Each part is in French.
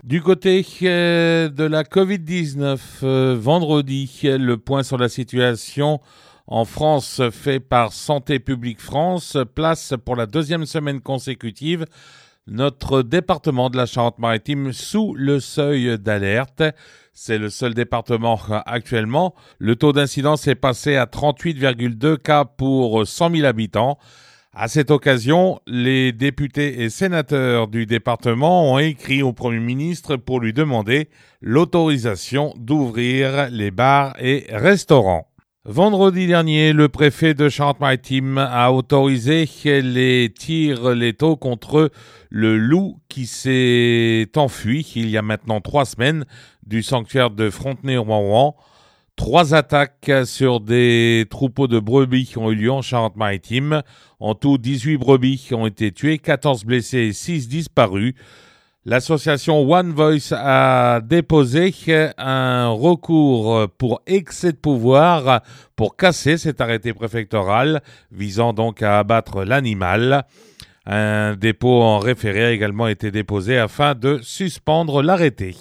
Du côté de la Covid-19, vendredi, le point sur la situation en France fait par Santé publique France place pour la deuxième semaine consécutive notre département de la Charente-Maritime sous le seuil d'alerte. C'est le seul département actuellement. Le taux d'incidence est passé à 38,2 cas pour 100 000 habitants. À cette occasion, les députés et sénateurs du département ont écrit au Premier ministre pour lui demander l'autorisation d'ouvrir les bars et restaurants. Vendredi dernier, le préfet de Charente-Maritime a autorisé les tirs létaux contre le loup qui s'est enfui il y a maintenant 3 semaines du sanctuaire de Frontenay-Rouen. 3 attaques sur des troupeaux de brebis ont eu lieu en Charente-Maritime. En tout, 18 brebis ont été tuées, 14 blessés et 6 disparus. L'association One Voice a déposé un recours pour excès de pouvoir pour casser cet arrêté préfectoral visant donc à abattre l'animal. Un dépôt en référé a également été déposé afin de suspendre l'arrêté.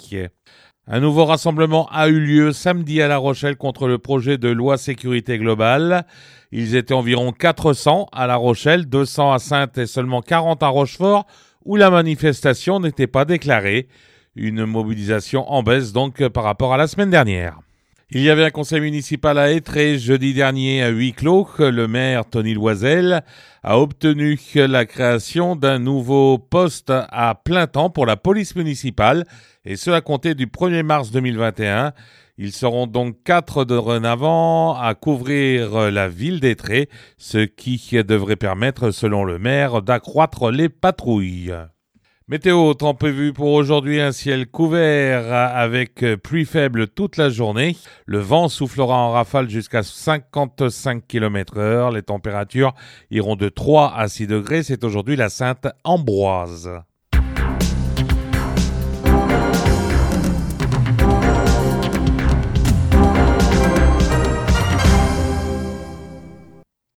Un nouveau rassemblement a eu lieu samedi à La Rochelle contre le projet de loi sécurité globale. Ils étaient environ 400 à La Rochelle, 200 à Saintes et seulement 40 à Rochefort, où la manifestation n'était pas déclarée. Une mobilisation en baisse donc par rapport à la semaine dernière. Il y avait un conseil municipal à Étré jeudi dernier à huis clos. Le maire Tony Loisel a obtenu la création d'un nouveau poste à plein temps pour la police municipale, et ce à compter du 1er mars 2021. Ils seront donc 4 dorénavant à couvrir la ville d'Étré, ce qui devrait permettre, selon le maire, d'accroître les patrouilles. Météo, temps prévu pour aujourd'hui, un ciel couvert avec pluie faible toute la journée. Le vent soufflera en rafale jusqu'à 55 km/h. Les températures iront de 3 à 6 degrés. C'est aujourd'hui la Sainte-Ambroise.